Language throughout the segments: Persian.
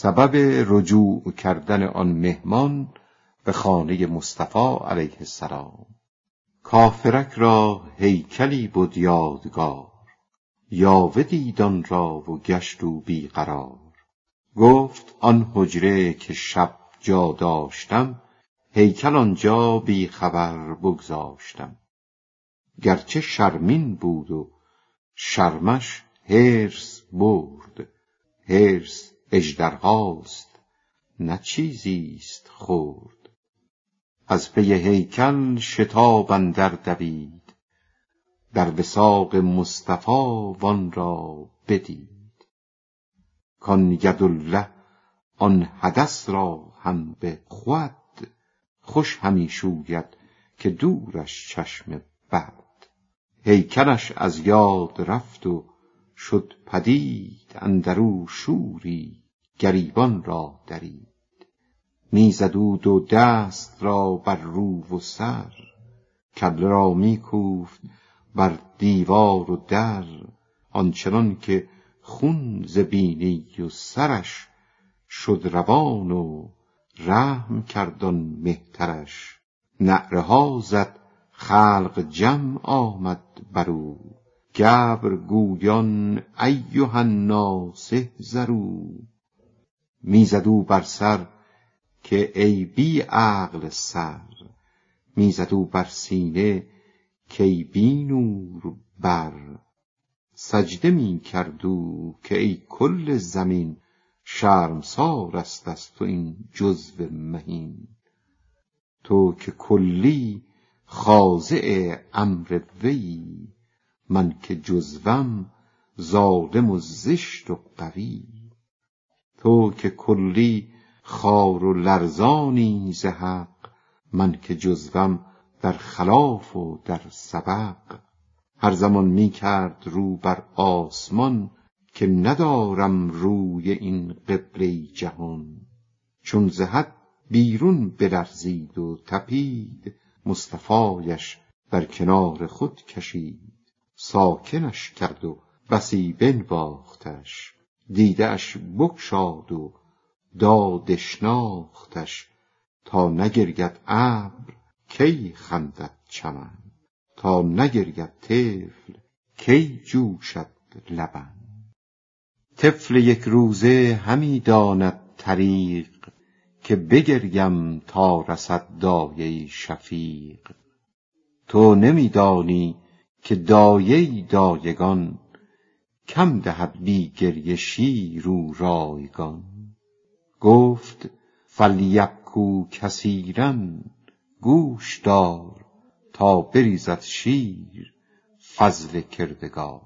سبب رجوع کردن آن مهمان به خانه مصطفی علیه السلام. کافرک را هیکلی بود یادگار، یاوه دید آن را و گشت او بی قرار. گفت آن حجره که شب جا داشتم، هیکل آنجا بی خبر بگذاشتم. گرچه شرمین بود و شرمش حرص برد، حرص اژدرهاست نه چیزیست خرد. از پی هیکل شتاب اندر دوید، در وثاق مصطفی وان را بدید. کان یدالله آن حدث را هم به خود، خوش همی شوید که دورش چشم بد. هیکلش از یاد رفت و شد پدید، اندرو شوری گریبان را درید. میزد او دو دست را بر رو و سر، کله را میکوفت بر دیوار و در. آنچنان که خون ز بینی و سرش، شد روان و رحم کرد آن مهترش. نعره ها زد خلق جمع آمد برو، گبر گویان ایها الناس احذروا. میزد او بر سر که ای بی عقل سر، میزد او بر سینه که ای بی نور بر. سجده می کرد او که ای کل زمین، شرمسار است از تو این جزو مهین. تو که کلی خاضع امر وی، من که جزوم ظالم و زشت و قوی. تو که کلی خوار و لرزانی ز حق، من که جزوم در خلاف و در سبق. هر زمان می کرد رو بر آسمان، که ندارم روی این قبله جهان. چون ز حد بیرون بلرزید و تپید، مصطفایش در کنار خود کشید. ساکنش کرد و بسی بنواختش، دیده‌اش بگشاد و داد اشناختش. تا نگرید ابر کی خندد چمن، تا نگرید طفل کی جوشد لبن. طفل یک روزه همی داند طریق، که بگریم تا رسد دایه شفیق. تو نمی دانی که دایه دایگان، کم دهد بی گریه شیر و رایگان. گفت فلیبکوا کثیرا، گوش دار تا بریزد شیر فضل کردگار.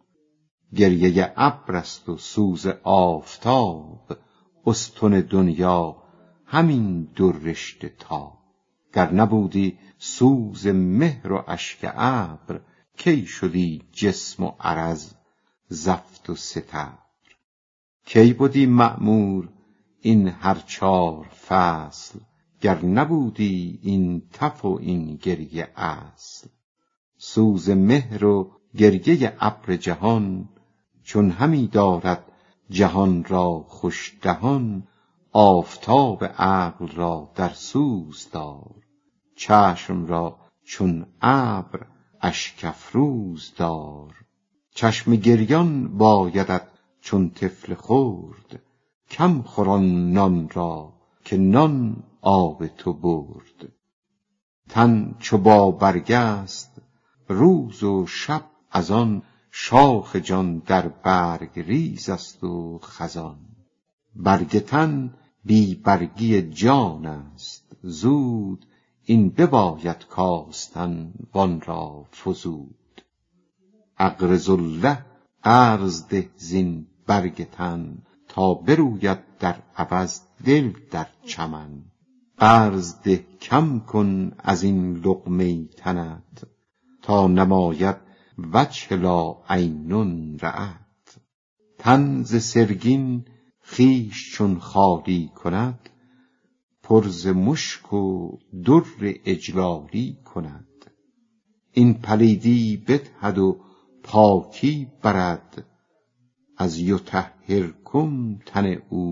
گریه ابر است و سوز آفتاب، استن دنیا همین دو رشته تاب. گر نبودی سوز مهر و اشک ابر، کی شدی جسم و عرض زفت و ستبر. کی بودی مأمور این هر 4 فصل، گر نبودی این تف و این گریه اصل. سوز مهر و گریه ابر جهان، چون همی دارد جهان را خوش دهان. آفتاب عقل را در سوز دار، چشم را چون ابر اشک افروز دار. چشم گریان بایدت چون طفل خرد، کم خور آن نان را که نان آب تو برد. تن چو با برگ است روز و شب از آن، شاخ جان در برگ ریز است و خزان. برگ تن بی برگی جان است زود، این بباید کاستن وان را فزود. اقرض الله قرض ده زین برگ تن، تا بروید در عوض دل در چمن. قرض ده کم کن از این لقمه تنت، تا نماید وجه لا عین رأت. تن ز سرگین خویش چون خالی کند، پر ز مشک و در اجلالی کند. این پلیدی بدهد و پاکی برد، از یطهرکم تن او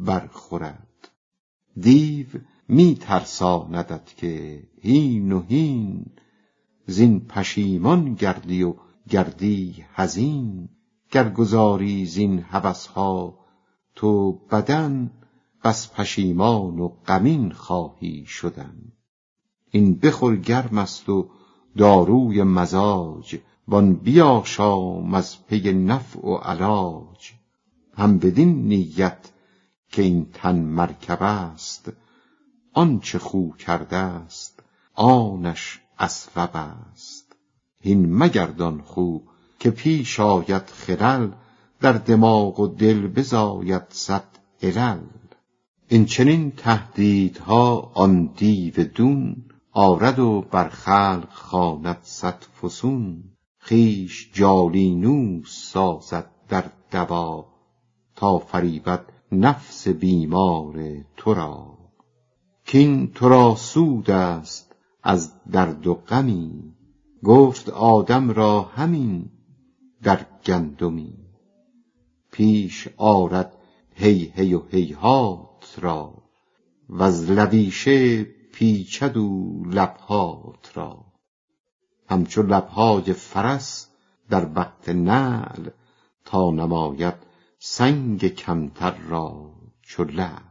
برخورد. دیو می ترساندت که هین و هین، زین پشیمان گردی و گردی حزین. گر گذاری زین هوسها تو بدن، بس پشیمان و غمین خواهی شدن. این بخور گرم است و داروی مزاج، وان بیاشام از پی نفع و علاج. هم بدین نیت که این تن مرکب است، آنچه خو کرده است آنش اسبب است. هین مگردان خو که پیش آید خلل، در دماغ و دل بزاید صد علل. این چنین تهدیدها آن دیو دون، آرد و بر خلق خواند صد فسون. خویش جالینوس سازد در دوا، تا فریبد نفس بیمار تو را. کین تو را سود است از درد و غمی، گفت آدم را همین در گندمی. پیش آرد هی هی و هیهات را، وز لویشه پیچد او لبهات را. همچو لبهای فرس در وقت نعل، تا نماید سنگ کمتر را چو لعل.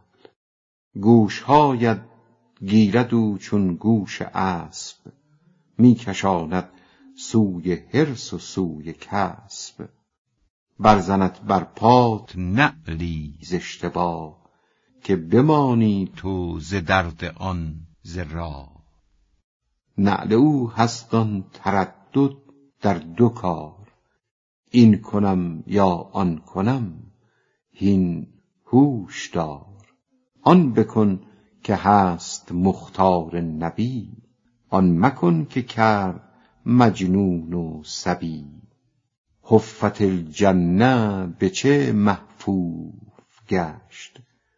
گوشهایت گیرد او چون گوش اسب، می کشاند سوی حرص و سوی کسب. برزنت بر پات نعلی ز اشتباه، که بمانی تو ز درد آن ز راه. نعل او هست آن تردد در دو کار، این کنم یا آن کنم هین هوش دار. آن بکن که هست مختار نبی، آن مکن که کرد مجنون و صبی. حفت الجنه به چه محفوف گشت،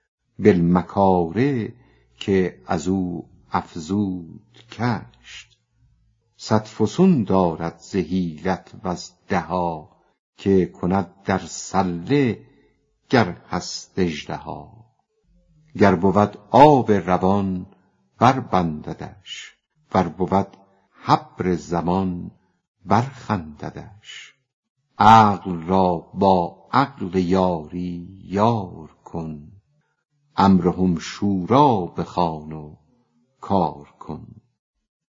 بالمکاره که از او افزود کشت. صد فسون دارد ز حیلت وز دها، که کند در سله گر هست اژدها. گر بود آب روان بربنددش، ور بود حبر زمان برخنددش. عقل را با عقل یاری یار کن، امرهم شورا بخوان و کار کن.